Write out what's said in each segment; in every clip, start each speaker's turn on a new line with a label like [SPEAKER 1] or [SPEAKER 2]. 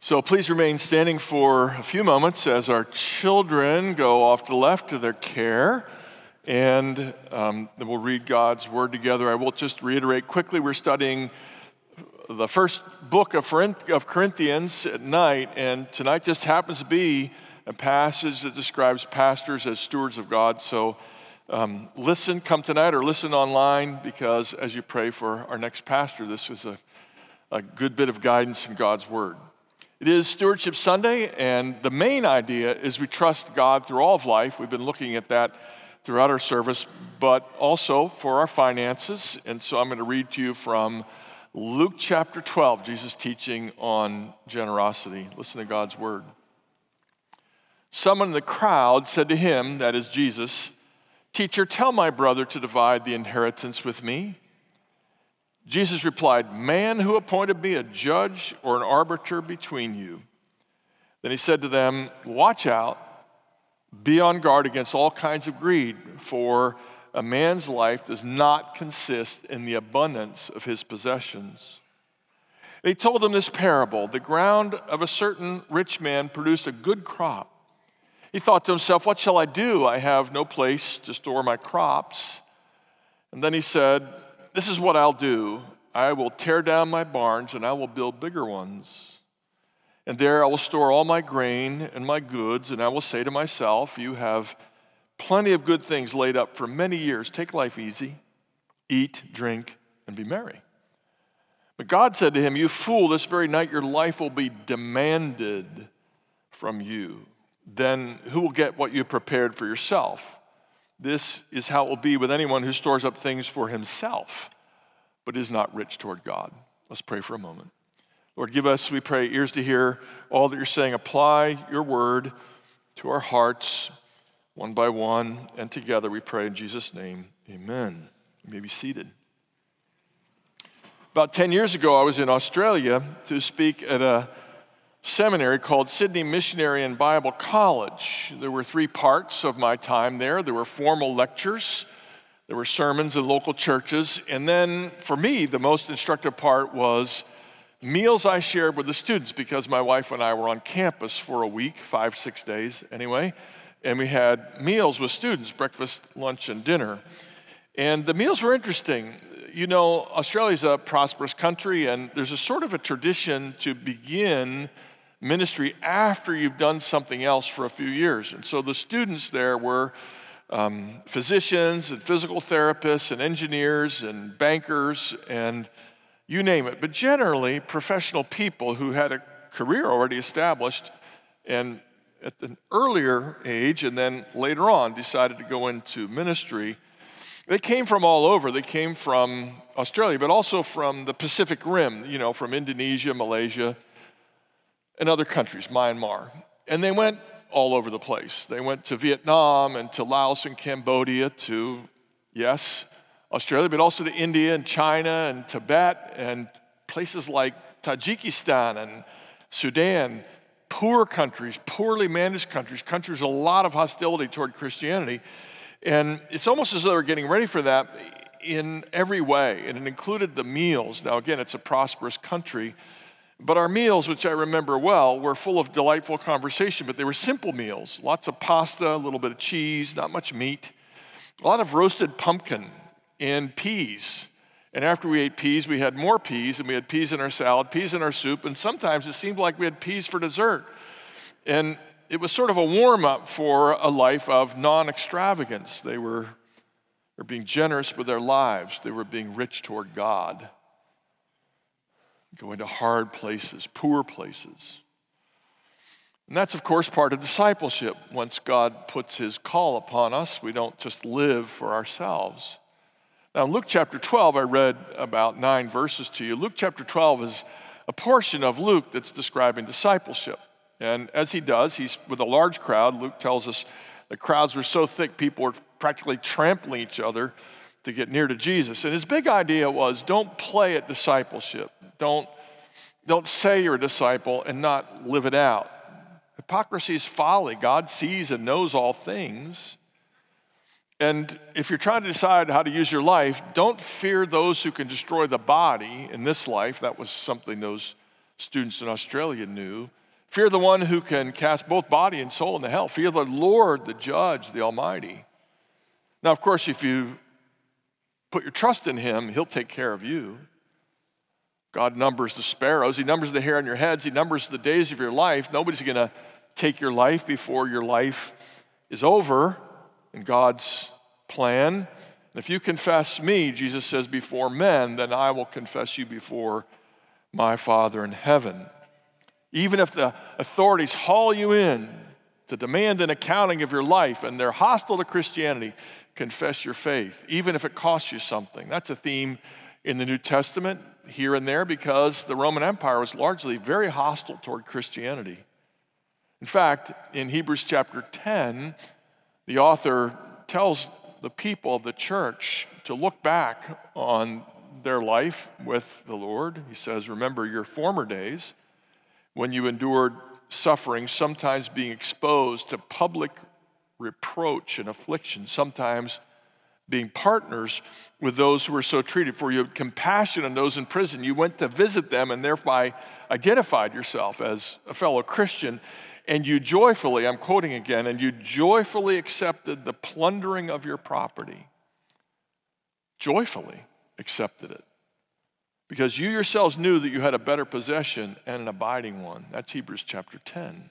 [SPEAKER 1] So please remain standing for a few moments as our children go off to the left to their care, and then we'll read God's Word together. I will just reiterate quickly, we're studying the first book of Corinthians at night, and tonight just happens to be a passage that describes pastors as stewards of God. So listen, come tonight or listen online, because as you pray for our next pastor, this is a good bit of guidance in God's Word. It is Stewardship Sunday, and the main idea is we trust God through all of life. We've been looking at that throughout our service, but also for our finances. And so I'm going to read to you from Luke chapter 12, Jesus teaching on generosity. Listen to God's Word. Someone in the crowd said to him, that is Jesus, "Teacher, tell my brother to divide the inheritance with me." Jesus replied, "Man, who appointed me a judge or an arbiter between you?" Then he said to them, "Watch out, be on guard against all kinds of greed, for a man's life does not consist in the abundance of his possessions." And he told them this parable: the ground of a certain rich man produced a good crop. He thought to himself, "What shall I do? I have no place to store my crops." And then he said, "This is what I'll do. I will tear down my barns and I will build bigger ones. And there I will store all my grain and my goods, and I will say to myself, you have plenty of good things laid up for many years. Take life easy, eat, drink, and be merry." But God said to him, "You fool, this very night your life will be demanded from you. Then who will get what you prepared for yourself? This is how it will be with anyone who stores up things for himself, but is not rich toward God." Let's pray for a moment. Lord, give us, we pray, ears to hear all that you're saying. Apply your word to our hearts one by one, and together we pray in Jesus' name, amen. You may be seated. About 10 years ago, I was in Australia to speak at a seminary called Sydney Missionary and Bible College. There were 3 parts of my time there. There were formal lectures, there were sermons in local churches, and then for me, the most instructive part was meals I shared with the students, because my wife and I were on campus for a week, 5-6 days anyway, and we had meals with students, breakfast, lunch, and dinner. And the meals were interesting. You know, Australia's a prosperous country, and there's a sort of a tradition to begin ministry after you've done something else for a few years. And so the students there were physicians and physical therapists and engineers and bankers and you name it. But generally, professional people who had a career already established and at an earlier age and then later on decided to go into ministry. They came from all over. They came from Australia, but also from the Pacific Rim, you know, from Indonesia, Malaysia, and other countries, Myanmar. And they went all over the place. They went to Vietnam and to Laos and Cambodia, to, yes, Australia, but also to India and China and Tibet and places like Tajikistan and Sudan, poor countries, poorly managed countries, countries with a lot of hostility toward Christianity. And it's almost as though they're getting ready for that in every way, and it included the meals. Now, again, it's a prosperous country, but our meals, which I remember well, were full of delightful conversation, but they were simple meals. Lots of pasta, a little bit of cheese, not much meat, a lot of roasted pumpkin and peas. And after we ate peas, we had more peas, and we had peas in our salad, peas in our soup, and sometimes it seemed like we had peas for dessert. And it was sort of a warm-up for a life of non-extravagance. They were being generous with their lives. They were being rich toward God, going to hard places, poor places. And that's, of course, part of discipleship. Once God puts his call upon us, we don't just live for ourselves. Now, in Luke chapter 12, I read about 9 verses to you. Luke chapter 12 is a portion of Luke that's describing discipleship. And as he does, he's with a large crowd. Luke tells us the crowds were so thick, people were practically trampling each other to get near to Jesus. And his big idea was, don't play at discipleship. Don't say you're a disciple and not live it out. Hypocrisy is folly. God sees and knows all things. And if you're trying to decide how to use your life, don't fear those who can destroy the body in this life. That was something those students in Australia knew. Fear the one who can cast both body and soul into hell. Fear the Lord, the judge, the Almighty. Now, of course, if you put your trust in him, he'll take care of you. God numbers the sparrows. He numbers the hair on your heads. He numbers the days of your life. Nobody's going to take your life before your life is over in God's plan. And if you confess me, Jesus says, before men, then I will confess you before my Father in heaven. Even if the authorities haul you in to demand an accounting of your life and they're hostile to Christianity, confess your faith, even if it costs you something. That's a theme in the New Testament here and there because the Roman Empire was largely very hostile toward Christianity. In fact, in Hebrews chapter 10, the author tells the people of the church to look back on their life with the Lord. He says, remember your former days when you endured suffering, sometimes being exposed to public reproach and affliction, sometimes being partners with those who were so treated. For you had compassion on those in prison. You went to visit them and thereby identified yourself as a fellow Christian. And you joyfully, I'm quoting again, and you joyfully accepted the plundering of your property. Joyfully accepted it. Because you yourselves knew that you had a better possession and an abiding one. That's Hebrews chapter 10.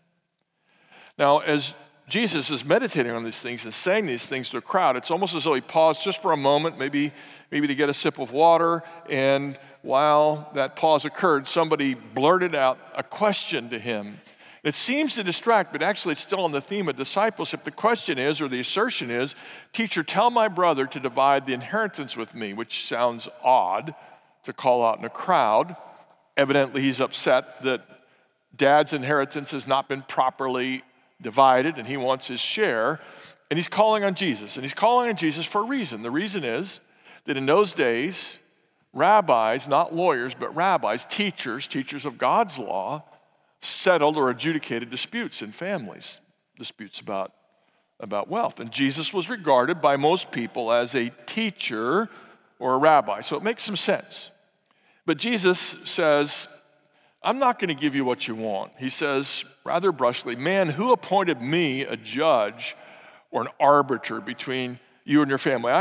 [SPEAKER 1] Now, as Jesus is meditating on these things and saying these things to a crowd, it's almost as though he paused just for a moment, maybe to get a sip of water, and while that pause occurred, somebody blurted out a question to him. It seems to distract, but actually it's still on the theme of discipleship. The question is, or the assertion is, teacher, tell my brother to divide the inheritance with me, which sounds odd to call out in a crowd. Evidently, he's upset that dad's inheritance has not been properly divided, and he wants his share. And he's calling on Jesus. And he's calling on Jesus for a reason. The reason is that in those days, rabbis, not lawyers, but rabbis, teachers of God's law, settled or adjudicated disputes in families, disputes about wealth. And Jesus was regarded by most people as a teacher or a rabbi. So it makes some sense. But Jesus says, I'm not going to give you what you want. He says, rather brusquely, man, who appointed me a judge or an arbiter between you and your family?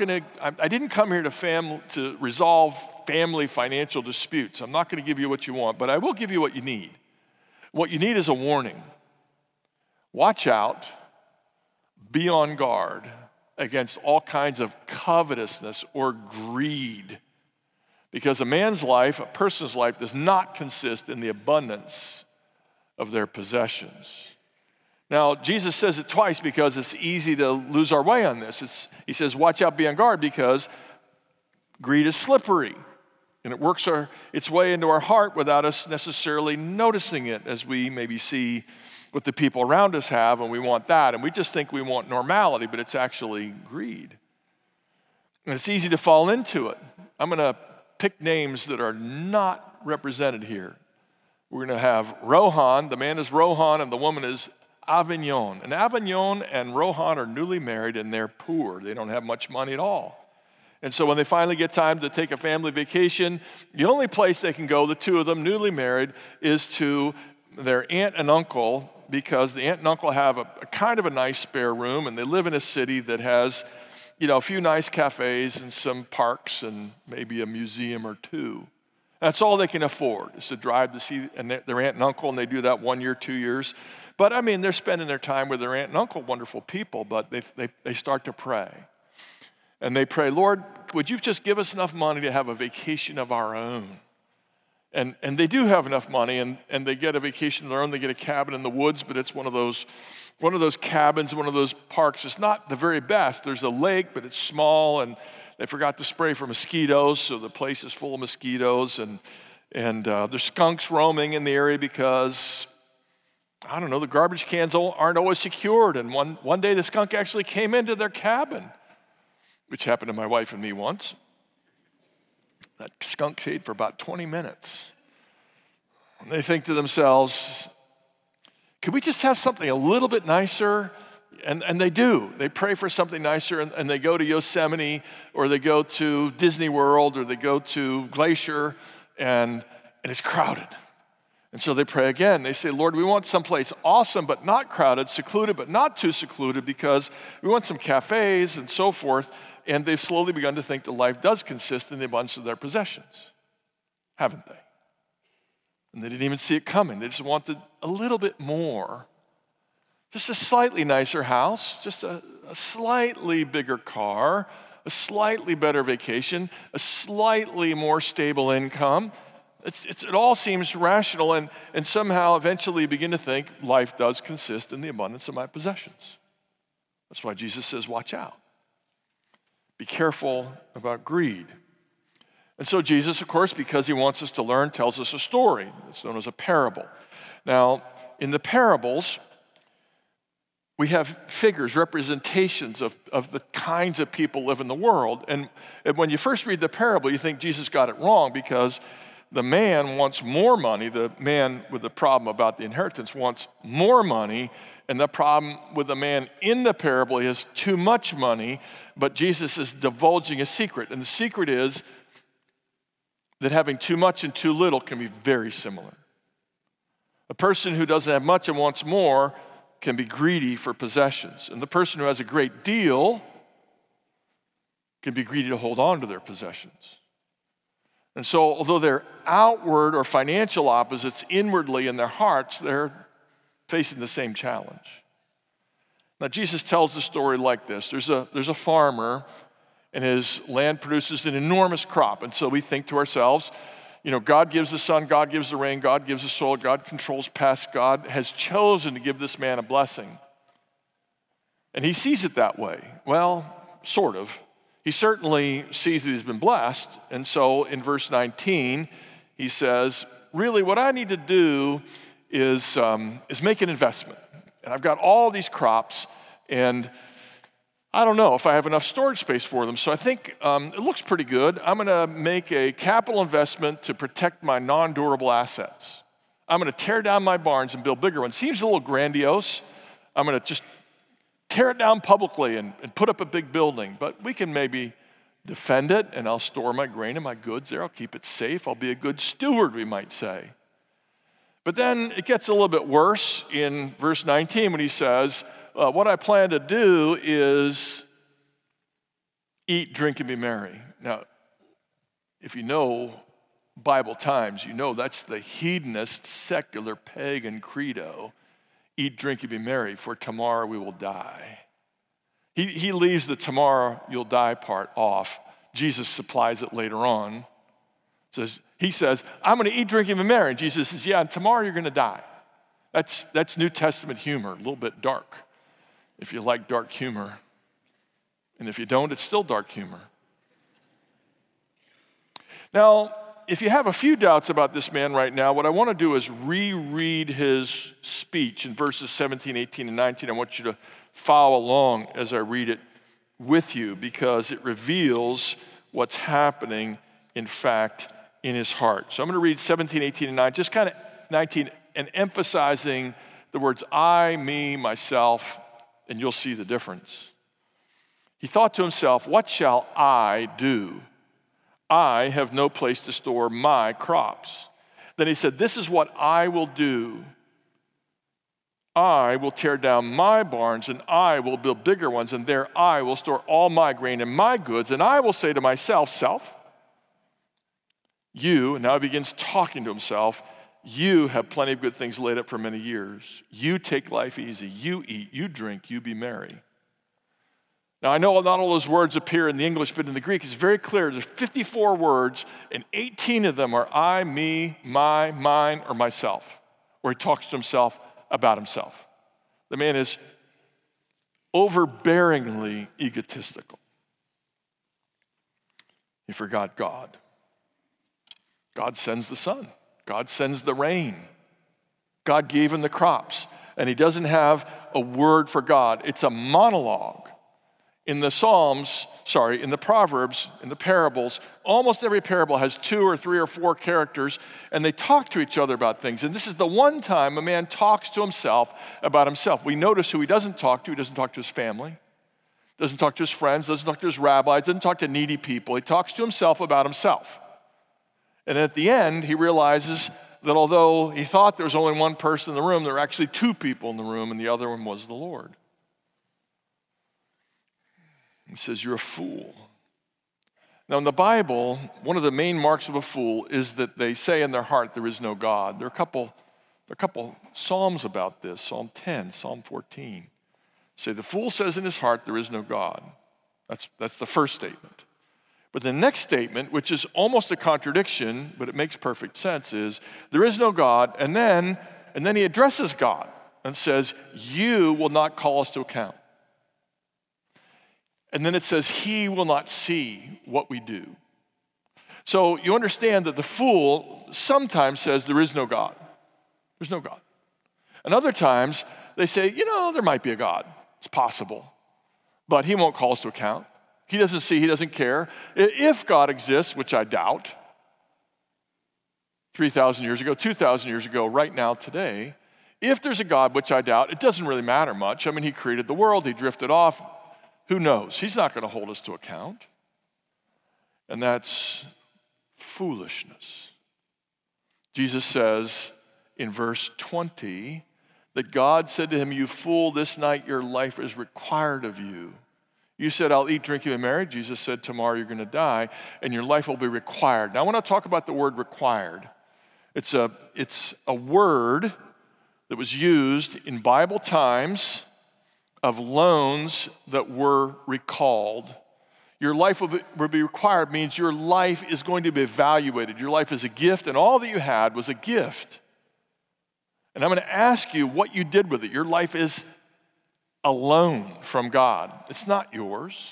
[SPEAKER 1] I didn't come here to resolve family financial disputes. I'm not going to give you what you want, but I will give you what you need. What you need is a warning. Watch out, be on guard against all kinds of covetousness or greed. Because a man's life, a person's life, does not consist in the abundance of their possessions. Now, Jesus says it twice because it's easy to lose our way on this. He says, watch out, be on guard, because greed is slippery. And it works its way into our heart without us necessarily noticing it, as we maybe see what the people around us have, and we want that. And we just think we want normality, but it's actually greed. And it's easy to fall into it. I'm going to pick names that are not represented here. We're going to have Rohan. The man is Rohan, and the woman is Avignon. And Avignon and Rohan are newly married, and they're poor. They don't have much money at all. And so when they finally get time to take a family vacation, the only place they can go, the two of them, newly married, is to their aunt and uncle, because the aunt and uncle have a kind of a nice spare room, and they live in a city that has, a few nice cafes and some parks and maybe a museum or two. That's all they can afford, is to drive to see their aunt and uncle, and they do that 1 year, 2 years. But they're spending their time with their aunt and uncle, wonderful people, but they start to pray. And they pray, Lord, would you just give us enough money to have a vacation of our own? And they do have enough money, and they get a vacation of their own. They get a cabin in the woods, but it's one of those cabins, one of those parks. It's not the very best. There's a lake, but it's small, and they forgot to spray for mosquitoes, so the place is full of mosquitoes. And there's skunks roaming in the area because, the garbage cans aren't always secured. And one day the skunk actually came into their cabin, which happened to my wife and me once. That skunk stayed for about 20 minutes. And they think to themselves, could we just have something a little bit nicer? And they do. They pray for something nicer, and they go to Yosemite, or they go to Disney World, or they go to Glacier, and it's crowded. And so they pray again. They say, Lord, we want someplace awesome but not crowded, secluded but not too secluded, because we want some cafes and so forth. And they've slowly begun to think that life does consist in the abundance of their possessions, haven't they? And they didn't even see it coming. They just wanted a little bit more. Just a slightly nicer house, just a slightly bigger car, a slightly better vacation, a slightly more stable income. It all seems rational, and somehow eventually you begin to think life does consist in the abundance of my possessions. That's why Jesus says, watch out. Be careful about greed. And so Jesus, of course, because he wants us to learn, tells us a story. It's known as a parable. Now, in the parables, we have figures, representations of the kinds of people live in the world. And when you first read the parable, you think Jesus got it wrong because the man wants more money. The man with the problem about the inheritance wants more money. And the problem with the man in the parable is too much money. But Jesus is divulging a secret. And the secret is that having too much and too little can be very similar. A person who doesn't have much and wants more can be greedy for possessions. And the person who has a great deal can be greedy to hold on to their possessions. And so, although they're outward or financial opposites, inwardly in their hearts, they're facing the same challenge. Now, Jesus tells the story like this. There's a farmer, and his land produces an enormous crop. And so we think to ourselves, God gives the sun, God gives the rain, God gives the soil, God controls pests, God has chosen to give this man a blessing. And he sees it that way. Well, sort of. He certainly sees that he's been blessed. And so in verse 19, he says, really what I need to do is make an investment. And I've got all these crops, and I don't know if I have enough storage space for them. So I think it looks pretty good. I'm going to make a capital investment to protect my non-durable assets. I'm going to tear down my barns and build bigger ones. Seems a little grandiose. I'm going to just tear it down publicly and put up a big building. But we can maybe defend it, and I'll store my grain and my goods there. I'll keep it safe. I'll be a good steward, we might say. But then it gets a little bit worse in verse 19 when he says, what I plan to do is eat, drink, and be merry. Now, if you know Bible times, you know that's the hedonist, secular, pagan credo. Eat, drink, and be merry, for tomorrow we will die. He leaves the tomorrow you'll die part off. Jesus supplies it later on. He says, I'm going to eat, drink, and be merry. And Jesus says, yeah, and tomorrow you're going to die. That's New Testament humor, a little bit dark, if you like dark humor. And if you don't, it's still dark humor. Now, if you have a few doubts about this man right now, what I want to do is reread his speech in verses 17, 18, and 19. I want you to follow along as I read it with you, because it reveals what's happening, in fact, in his heart. So I'm going to read 17, 18, and 19, just kind of 19, and emphasizing the words I, me, myself, and you'll see the difference. He thought to himself, what shall I do? I have no place to store my crops. Then he said, this is what I will do. I will tear down my barns, and I will build bigger ones, and there I will store all my grain and my goods, and I will say to myself, self, you, and now he begins talking to himself, you have plenty of good things laid up for many years. You take life easy. You eat, you drink, you be merry. Now, I know not all those words appear in the English, but in the Greek, it's very clear. There's 54 words, and 18 of them are I, me, my, mine, or myself, where he talks to himself about himself. The man is overbearingly egotistical. He forgot God. God sends the sun. God sends the rain. God gave him the crops. And he doesn't have a word for God. It's a monologue. In the in the Proverbs, in the parables, almost every parable has 2 or 3 or 4 characters, and they talk to each other about things. And this is the one time a man talks to himself about himself. We notice who he doesn't talk to. He doesn't talk to his family, doesn't talk to his friends, doesn't talk to his rabbis, doesn't talk to needy people. He talks to himself about himself. And at the end, he realizes that although he thought there was only one person in the room, there were actually two people in the room, and the other one was the Lord. He says, you're a fool. Now in the Bible, one of the main marks of a fool is that they say in their heart there is no God. There are a couple Psalms about this, Psalm 10, Psalm 14. Say, the fool says in his heart there is no God. That's the first statement. But the next statement, which is almost a contradiction, but it makes perfect sense, is there is no God, and then he addresses God and says, you will not call us to account. And then it says, he will not see what we do. So you understand that the fool sometimes says there is no God. There's no God. And other times they say, there might be a God. It's possible. But he won't call us to account. He doesn't see, he doesn't care. If God exists, which I doubt, 3,000 years ago, 2,000 years ago, right now, today, if there's a God, which I doubt, it doesn't really matter much. I mean, he created the world, he drifted off. Who knows? He's not going to hold us to account. And that's foolishness. Jesus says in verse 20 that God said to him, you fool, this night your life is required of you. You said, I'll eat, drink, and be merry. Jesus said, tomorrow you're going to die, and your life will be required. Now, I want to talk about the word required. It's a word that was used in Bible times of loans that were recalled. Your life will be required means your life is going to be evaluated. Your life is a gift, and all that you had was a gift. And I'm going to ask you what you did with it. Your life is a loan from God. It's not yours.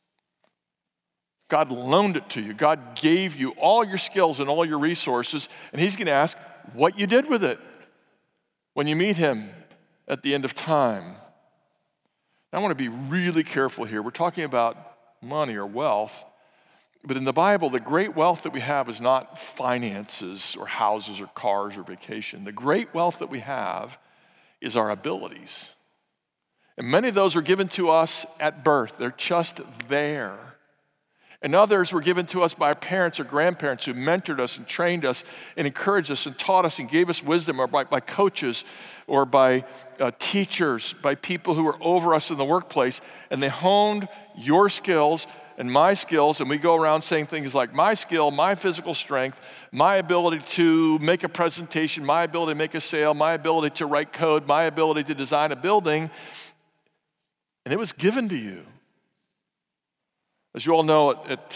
[SPEAKER 1] God loaned it to you. God gave you all your skills and all your resources, and he's going to ask what you did with it when you meet him at the end of time. Now, I want to be really careful here. We're talking about money or wealth, but in the Bible, the great wealth that we have is not finances or houses or cars or vacation. The great wealth that we have is our abilities. And many of those were given to us at birth. They're just there. And others were given to us by our parents or grandparents who mentored us and trained us and encouraged us and taught us and gave us wisdom, or by coaches or by teachers, by people who were over us in the workplace. And they honed your skills and my skills, and we go around saying things like my skill, my physical strength, my ability to make a presentation, my ability to make a sale, my ability to write code, my ability to design a building, and it was given to you. As you all know,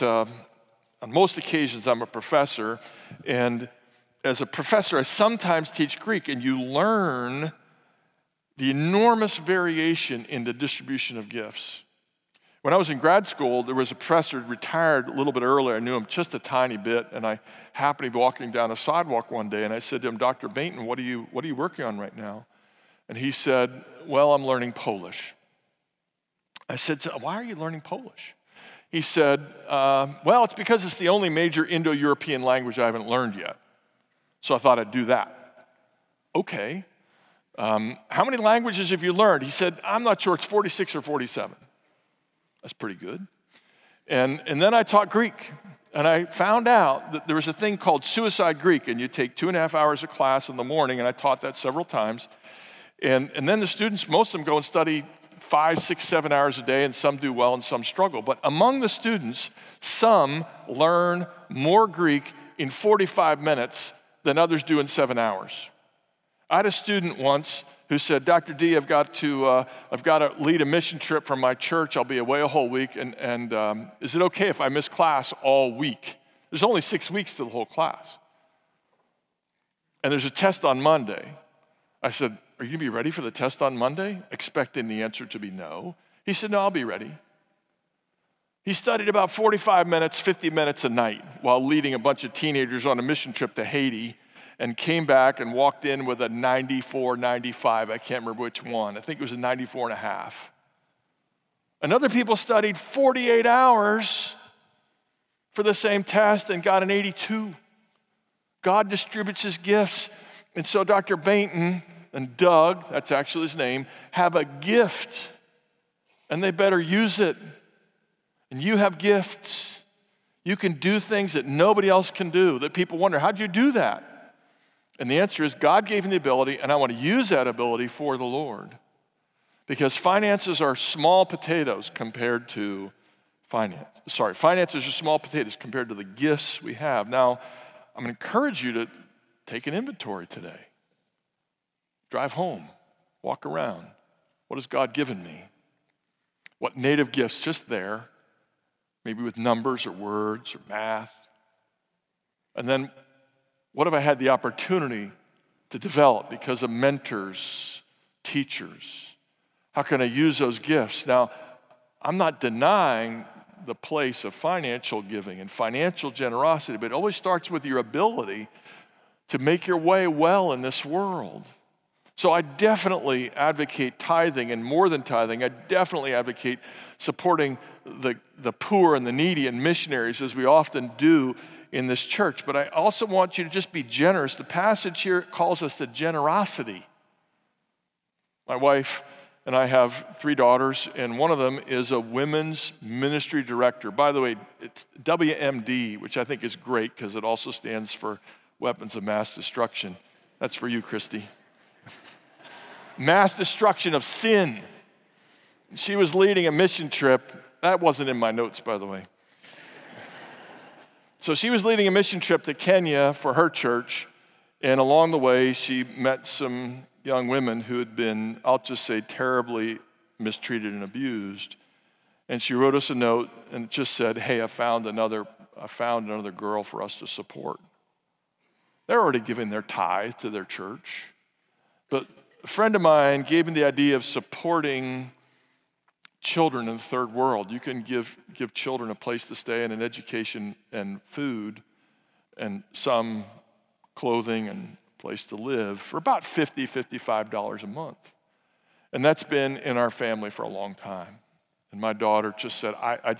[SPEAKER 1] on most occasions I'm a professor, and as a professor I sometimes teach Greek, and you learn the enormous variation in the distribution of gifts. When I was in grad school, there was a professor who retired a little bit earlier. I knew him just a tiny bit, and I happened to be walking down a sidewalk one day, and I said to him, Dr. Bainton, what are you working on right now? And he said, well, I'm learning Polish. I said, so why are you learning Polish? He said, well, it's because it's the only major Indo-European language I haven't learned yet. So I thought I'd do that. Okay. How many languages have you learned? He said, I'm not sure, it's 46 or 47. That's pretty good. And then I taught Greek, and I found out that there was a thing called Suicide Greek, and you take 2.5 hours of class in the morning, and I taught that several times. And then the students, most of them go and study 5, 6, 7 hours a day, and some do well and some struggle. But among the students, some learn more Greek in 45 minutes than others do in 7 hours. I had a student once who said, Dr. D, I've got to lead a mission trip from my church. I'll be away a whole week, and is it okay if I miss class all week? There's only 6 weeks to the whole class. And there's a test on Monday. I said, are you going to be ready for the test on Monday? Expecting the answer to be no. He said, no, I'll be ready. He studied about 45 minutes, 50 minutes a night while leading a bunch of teenagers on a mission trip to Haiti, and came back and walked in with a 94, 95. I can't remember which one. I think it was a 94 and a half. And other people studied 48 hours for the same test and got an 82. God distributes his gifts. And so Dr. Bainton and Doug, that's actually his name, have a gift, and they better use it. And you have gifts. You can do things that nobody else can do, that people wonder, how'd you do that? And the answer is God gave me the ability, and I want to use that ability for the Lord. Because finances are small potatoes compared to finances are small potatoes compared to the gifts we have. Now, I'm going to encourage you to take an inventory today. Drive home, walk around. What has God given me? What native gifts just there, maybe with numbers or words or math? And then what have I had the opportunity to develop because of mentors, teachers? How can I use those gifts? Now, I'm not denying the place of financial giving and financial generosity, but it always starts with your ability to make your way well in this world. So I definitely advocate tithing, and more than tithing, I definitely advocate supporting the poor and the needy and missionaries, as we often do in this church. But I also want you to just be generous. The passage here calls us to generosity. My wife and I have 3 daughters, and one of them is a women's ministry director. By the way, it's WMD, which I think is great because it also stands for Weapons of Mass Destruction. That's for you, Christy. Mass destruction of sin. She was leading a mission trip. That wasn't in my notes, by the way. So she was leading a mission trip to Kenya for her church, and along the way, she met some young women who had been, I'll just say, terribly mistreated and abused. And she wrote us a note and just said, hey, I found another girl for us to support. They're already giving their tithe to their church. But a friend of mine gave me the idea of supporting children in the third world. You can give children a place to stay and an education and food and some clothing and place to live for about $50, $55 a month. And that's been in our family for a long time. And my daughter just said,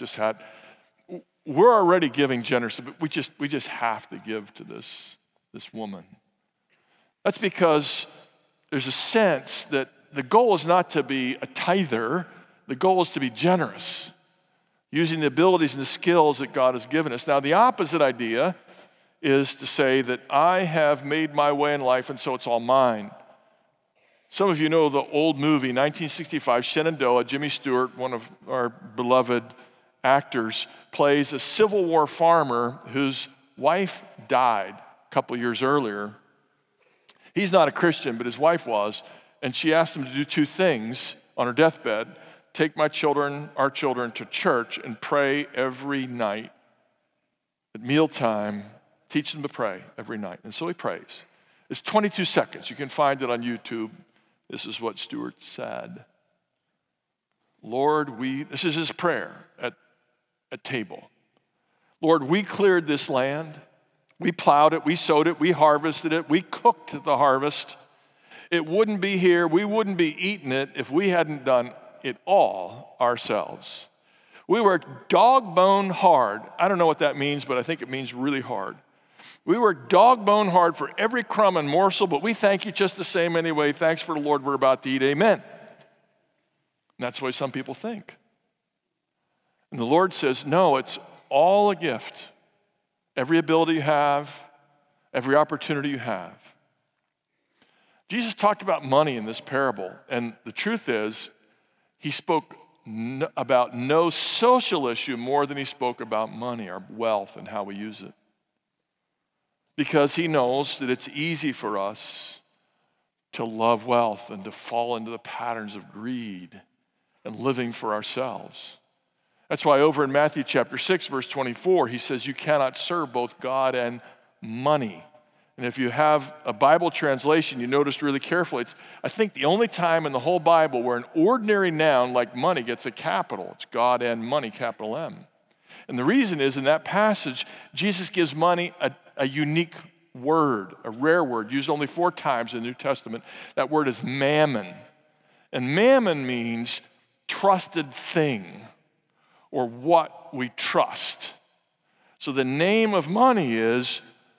[SPEAKER 1] we're already giving generously, but we just have to give to this woman. That's because there's a sense that the goal is not to be a tither, the goal is to be generous, using the abilities and the skills that God has given us. Now, the opposite idea is to say that I have made my way in life and so it's all mine. Some of you know the old movie, 1965, Shenandoah. Jimmy Stewart, one of our beloved actors, plays a Civil War farmer whose wife died a couple years earlier. He's not a Christian, but his wife was, and she asked him to do 2 things on her deathbed: take our children to church and pray every night at mealtime. Teach them to pray every night. And so he prays. It's 22 seconds. You can find it on YouTube. This is what Stewart said. Lord, this is his prayer at table. Lord, we cleared this land. We plowed it. We sowed it. We harvested it. We cooked the harvest. It wouldn't be here. We wouldn't be eating it if we hadn't done it all ourselves. We worked dog-bone hard. I don't know what that means, but I think it means really hard. We work dog-bone hard for every crumb and morsel, but we thank you just the same anyway. Thanks for the Lord we're about to eat. Amen. And that's the way some people think. And the Lord says, no, it's all a gift. Every ability you have, every opportunity you have. Jesus talked about money in this parable, and the truth is, he spoke about no social issue more than he spoke about money, our wealth, and how we use it. Because he knows that it's easy for us to love wealth and to fall into the patterns of greed and living for ourselves. That's why over in Matthew chapter 6, verse 24, he says you cannot serve both God and money. And if you have a Bible translation, you notice really carefully, it's, I think, the only time in the whole Bible where an ordinary noun like money gets a capital. It's God and money, capital M. And the reason is, in that passage, Jesus gives money a unique word, a rare word, used only 4 times in the New Testament. That word is mammon. And mammon means trusted thing, or what we trust. So the name of money is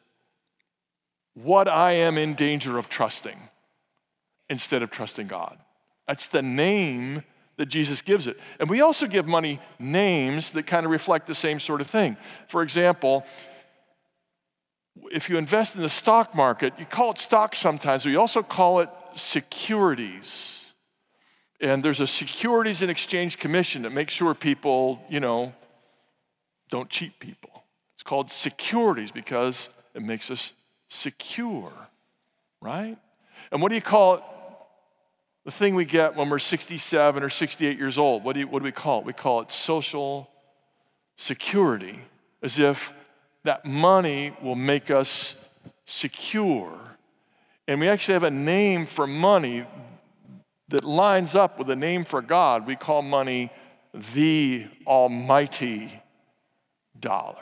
[SPEAKER 1] what I am in danger of trusting instead of trusting God. That's the name that Jesus gives it. And we also give money names that kind of reflect the same sort of thing. For example, if you invest in the stock market, you call it stock sometimes, but you also call it securities. And there's a Securities and Exchange Commission that makes sure people, don't cheat people. It's called securities because it makes us secure, right? And what do you call it? The thing we get when we're 67 or 68 years old, what do we call it? We call it Social Security, as if that money will make us secure. And we actually have a name for money that lines up with a name for God. We call money the almighty dollar.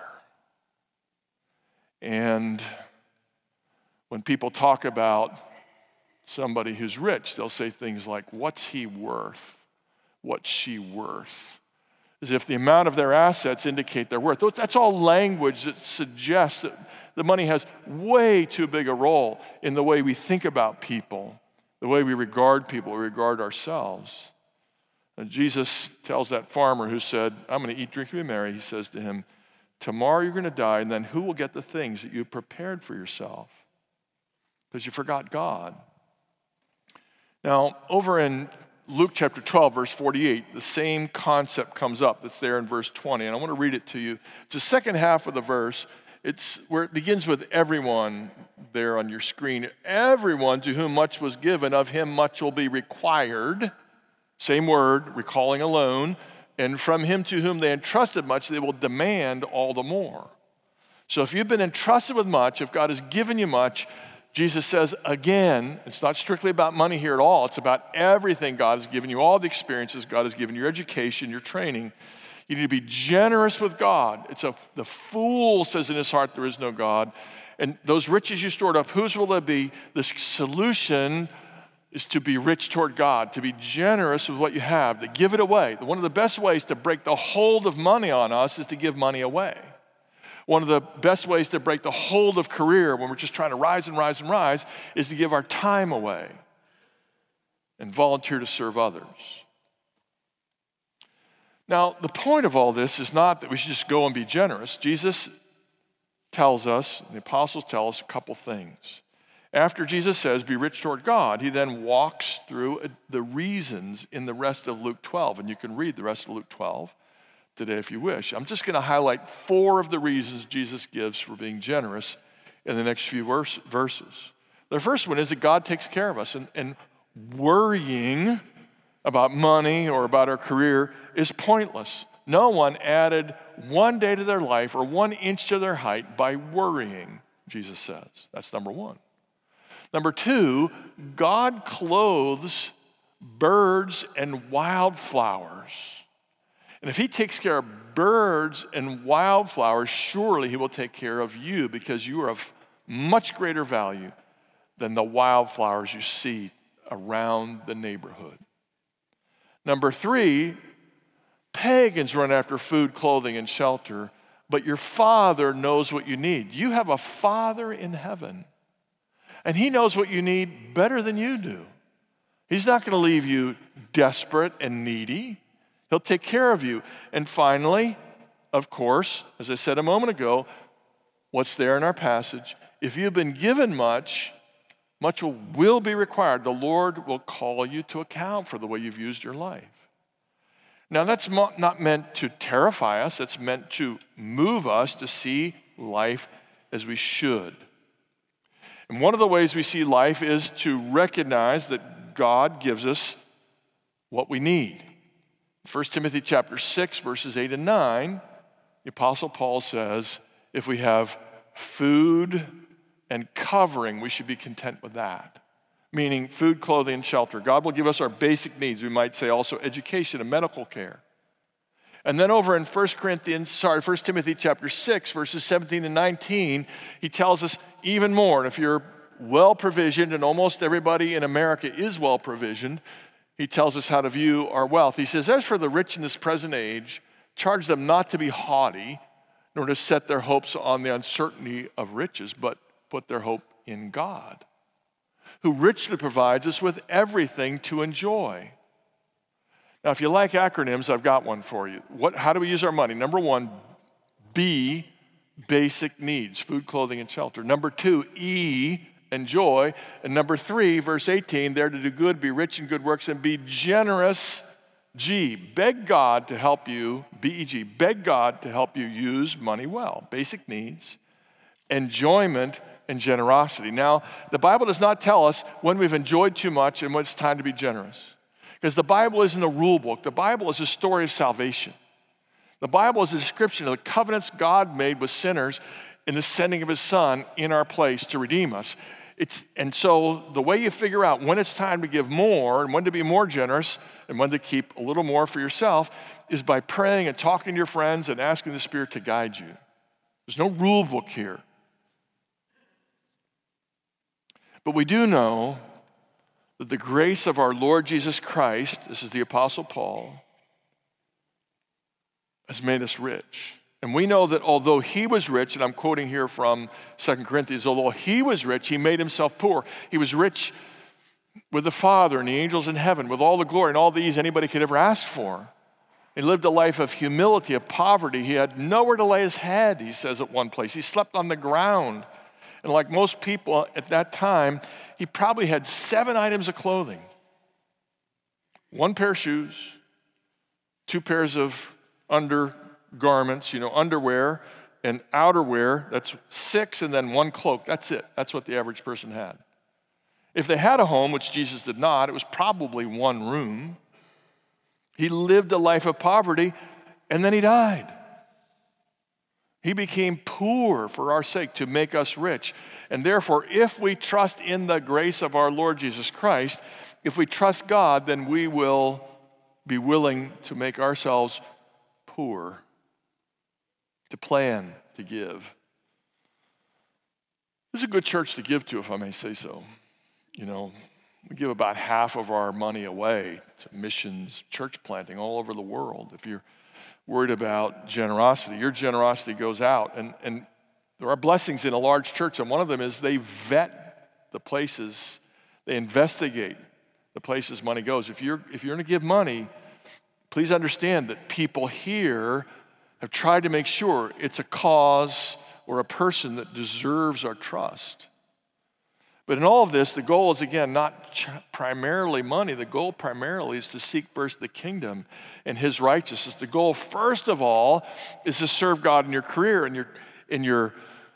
[SPEAKER 1] And when people talk about somebody who's rich, they'll say things like, what's he worth? What's she worth? As if the amount of their assets indicate their worth. That's all language that suggests that the money has way too big a role in the way we think about people, the way we regard people, we regard ourselves. And Jesus tells that farmer who said, I'm going to eat, drink, and be merry. He says to him, tomorrow you're going to die, and then who will get the things that you prepared for yourself? Because you forgot God. Now, over in Luke chapter 12, verse 48, the same concept comes up that's there in verse 20, and I want to read it to you. It's the second half of the verse. It's where it begins with everyone there on your screen. Everyone to whom much was given, of him much will be required. Same word, recalling alone. And from him to whom they entrusted much, they will demand all the more. So if you've been entrusted with much, if God has given you much, Jesus says, again, it's not strictly about money here at all. It's about everything God has given you, all the experiences God has given you, your education, your training. You need to be generous with God. The fool says in his heart there is no God. And those riches you stored up, whose will they be? The solution is to be rich toward God, to be generous with what you have, to give it away. One of the best ways to break the hold of money on us is to give money away. One of the best ways to break the hold of career when we're just trying to rise and rise and rise is to give our time away and volunteer to serve others. Now, the point of all this is not that we should just go and be generous. Jesus tells us, the apostles tell us a couple things. After Jesus says, be rich toward God, he then walks through the reasons in the rest of Luke 12, and you can read the rest of Luke 12 today if you wish. I'm just going to highlight 4 of the reasons Jesus gives for being generous in the next few verses. The first one is that God takes care of us, and worrying about money or about our career is pointless. No one added 1 day to their life or 1 inch to their height by worrying, Jesus says. That's number 1. Number 2, God clothes birds and wildflowers. And if he takes care of birds and wildflowers, surely he will take care of you because you are of much greater value than the wildflowers you see around the neighborhood. Number 3, pagans run after food, clothing, and shelter, but your Father knows what you need. You have a Father in heaven, and he knows what you need better than you do. He's not going to leave you desperate and needy. He'll take care of you. And finally, of course, as I said a moment ago, what's there in our passage? If you've been given much, much will be required. The Lord will call you to account for the way you've used your life. Now, that's not meant to terrify us. It's meant to move us to see life as we should. And one of the ways we see life is to recognize that God gives us what we need. 1 Timothy chapter 6, verses 8 and 9, the Apostle Paul says, if we have food and covering, we should be content with that. Meaning food, clothing, and shelter. God will give us our basic needs. We might say also education and medical care. And then over in 1 Timothy chapter 6, verses 17 and 19, he tells us even more. And if you're well provisioned, and almost everybody in America is well provisioned, he tells us how to view our wealth. He says, as for the rich in this present age, charge them not to be haughty, nor to set their hopes on the uncertainty of riches, but put their hope in God, who richly provides us with everything to enjoy. Now, if you like acronyms, I've got one for you. How do we use our money? Number 1, B, basic needs, food, clothing, and shelter. Number 2, E, enjoy. And number 3, verse 18, they're to do good, be rich in good works, and be generous. G, beg God to help you, B-E-G, beg God to help you use money well. Basic needs, enjoyment, and generosity. Now, the Bible does not tell us when we've enjoyed too much and when it's time to be generous. Because the Bible isn't a rule book. The Bible is a story of salvation. The Bible is a description of the covenants God made with sinners in the sending of his Son in our place to redeem us. And so the way you figure out when it's time to give more and when to be more generous and when to keep a little more for yourself is by praying and talking to your friends and asking the Spirit to guide you. There's no rule book here. But we do know that the grace of our Lord Jesus Christ, this is the Apostle Paul, has made us rich. And we know that although he was rich, and I'm quoting here from 2 Corinthians, although he was rich, he made himself poor. He was rich with the Father and the angels in heaven, with all the glory and all the ease anybody could ever ask for. He lived a life of humility, of poverty. He had nowhere to lay his head, he says at one place. He slept on the ground. And like most people at that time, he probably had 7 items of clothing. 1 pair of shoes, 2 pairs of undergarments, underwear and outerwear. That's 6, and then 1 cloak. That's it. That's what the average person had. If they had a home, which Jesus did not, it was probably 1 room. He lived a life of poverty, and then he died. He became poor for our sake to make us rich. And therefore, if we trust in the grace of our Lord Jesus Christ, if we trust God, then we will be willing to make ourselves poor, to plan to give. This is a good church to give to, if I may say so. We give about half of our money away to missions, church planting all over the world. If you're worried about generosity, your generosity goes out. And there are blessings in a large church, and one of them is they vet the places, they investigate the places money goes. If you're going to give money, please understand that people here have tried to make sure it's a cause or a person that deserves our trust. But in all of this, the goal is, again, not primarily money. The goal primarily is to seek first the kingdom and his righteousness. The goal, first of all, is to serve God in your career and in your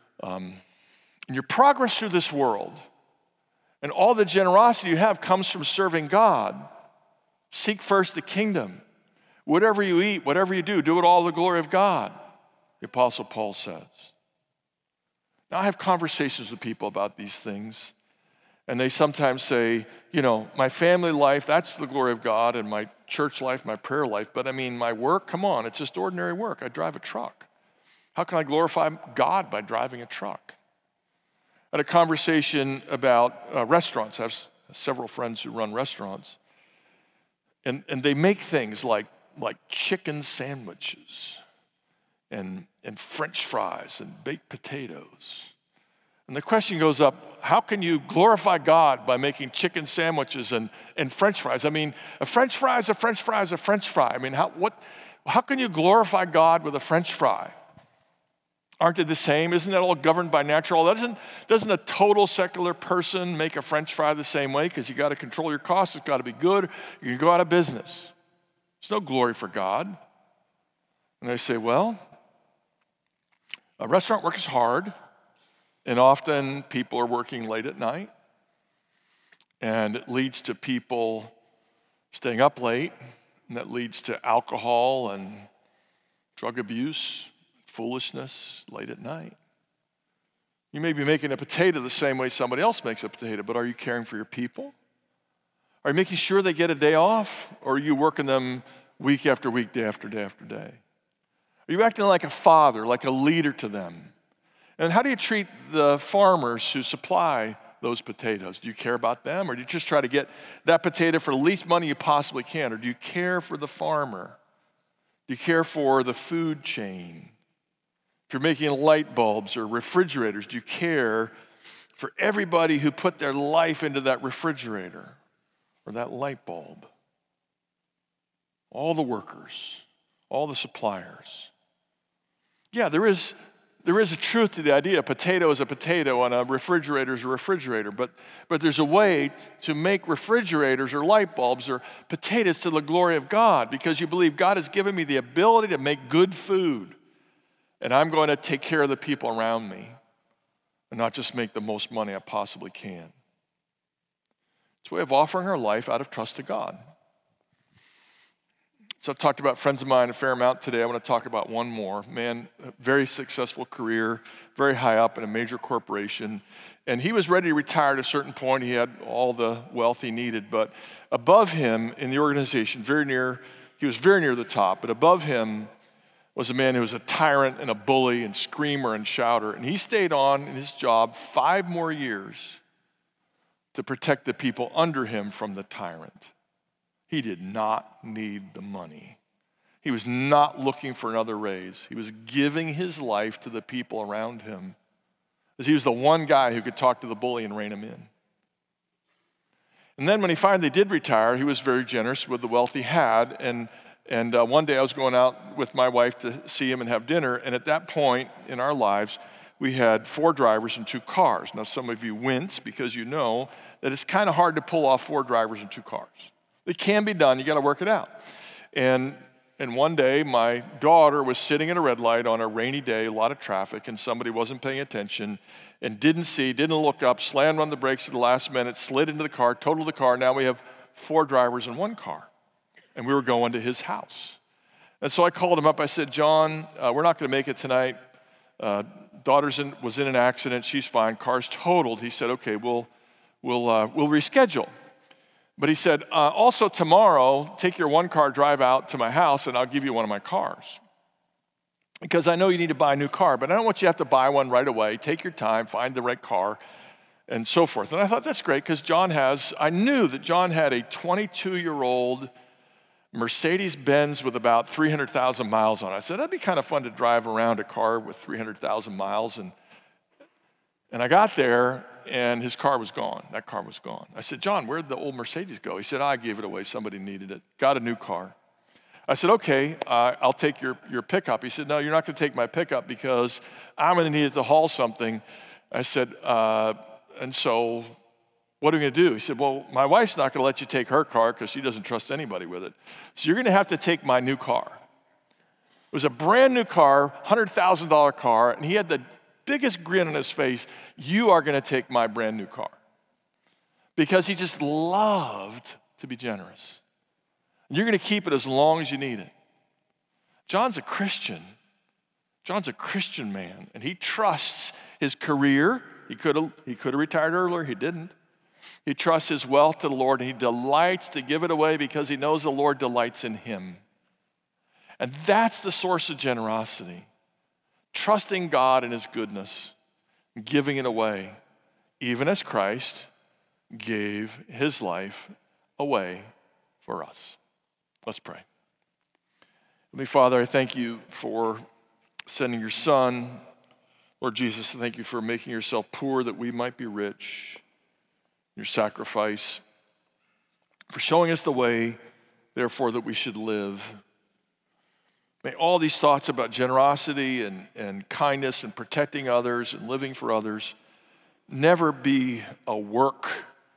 [SPEAKER 1] progress through this world. And all the generosity you have comes from serving God. Seek first the kingdom. Whatever you eat, whatever you do it all to the glory of God, the Apostle Paul says. Now, I have conversations with people about these things, and they sometimes say, my family life, that's the glory of God, and my church life, my prayer life, but my work, come on, it's just ordinary work. I drive a truck. How can I glorify God by driving a truck? I had a conversation about restaurants. I have several friends who run restaurants, and they make things like chicken sandwiches and French fries and baked potatoes. And the question goes up, how can you glorify God by making chicken sandwiches and French fries? A French fry is a French fry is a French fry. How can you glorify God with a French fry? Aren't they the same? Isn't that all governed by natural law? Doesn't a total secular person make a French fry the same way? Because you got to control your costs. It's got to be good. You can go out of business. There's no glory for God. And they say, well, a restaurant work is hard, and often people are working late at night, and it leads to people staying up late, and that leads to alcohol and drug abuse, foolishness late at night. You may be making a potato the same way somebody else makes a potato, but are you caring for your people? Are you making sure they get a day off, or are you working them week after week, day after day after day? Are you acting like a father, like a leader to them? And how do you treat the farmers who supply those potatoes? Do you care about them, or do you just try to get that potato for the least money you possibly can? Or do you care for the farmer? Do you care for the food chain? If you're making light bulbs or refrigerators, do you care for everybody who put their life into that refrigerator or that light bulb? All the workers, all the suppliers. Yeah, there is there is a truth to the idea. A potato is a potato and a refrigerator is a refrigerator. But there's a way to make refrigerators or light bulbs or potatoes to the glory of God, because you believe God has given me the ability to make good food. And I'm going to take care of the people around me and not just make the most money I possibly can. It's a way of offering our life out of trust to God. So I've talked about friends of mine a fair amount today. I want to talk about one more. Man, a very successful career, very high up in a major corporation. And he was ready to retire at a certain point. He had all the wealth he needed. But above him in the organization, he was very near the top, but above him was a man who was a tyrant and a bully and screamer and shouter. And he stayed on in his job 5 more years to protect the people under him from the tyrant. He did not need the money. He was not looking for another raise. He was giving his life to the people around him, as he was the one guy who could talk to the bully and rein him in. And then when he finally did retire, he was very generous with the wealth he had. And one day I was going out with my wife to see him and have dinner. And at that point in our lives, we had 4 drivers and 2 cars. Now, some of you wince because you know that it's kind of hard to pull off 4 drivers and 2 cars. It can be done. You got to work it out. And one day, my daughter was sitting at a red light on a rainy day, a lot of traffic, and somebody wasn't paying attention and didn't look up, slammed on the brakes at the last minute, slid into the car, totaled the car. Now we have 4 drivers in 1 car. And we were going to his house. And so I called him up. I said, John, we're not going to make it tonight. Daughter was in an accident. She's fine. Car's totaled. He said, okay, we'll reschedule. But he said, also tomorrow, take your 1-car drive out to my house and I'll give you one of my cars. Because I know you need to buy a new car, but I don't want you to have to buy one right away. Take your time, find the right car, and so forth. And I thought that's great because I knew that John had a 22-year-old Mercedes-Benz with about 300,000 miles on it. I said, that'd be kind of fun to drive around a car with 300,000 miles. And I got there, and his car was gone. That car was gone. I said, John, where'd the old Mercedes go? He said, I gave it away. Somebody needed it. Got a new car. I said, okay, I'll take your pickup. He said, no, you're not going to take my pickup because I'm going to need it to haul something. I said, and so what are we going to do? He said, well, my wife's not going to let you take her car because she doesn't trust anybody with it. So you're going to have to take my new car. It was a brand new car, $100,000 car, and he had the biggest grin on his face. You are going to take my brand new car. Because he just loved to be generous. You're going to keep it as long as you need it. John's a Christian. John's a Christian man, and he trusts his career. He could have retired earlier. He didn't. He trusts his wealth to the Lord, and he delights to give it away because he knows the Lord delights in him. And that's the source of generosity. Trusting God and his goodness, giving it away, even as Christ gave his life away for us. Let's pray. Heavenly Father, I thank you for sending your Son. Lord Jesus, I thank you for making yourself poor that we might be rich. Your sacrifice, for showing us the way, therefore, that we should live. May all these thoughts about generosity and kindness and protecting others and living for others never be a work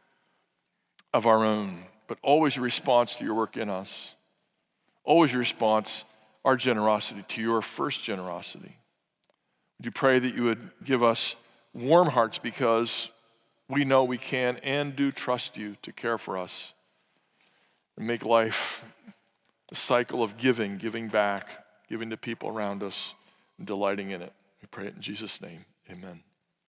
[SPEAKER 1] of our own, but always a response to your work in us. Always a response, our generosity, to your first generosity. Would you pray that you would give us warm hearts because we know we can and do trust you to care for us and make life a cycle of giving back, giving to people around us, and delighting in it. We pray it in Jesus' name. Amen.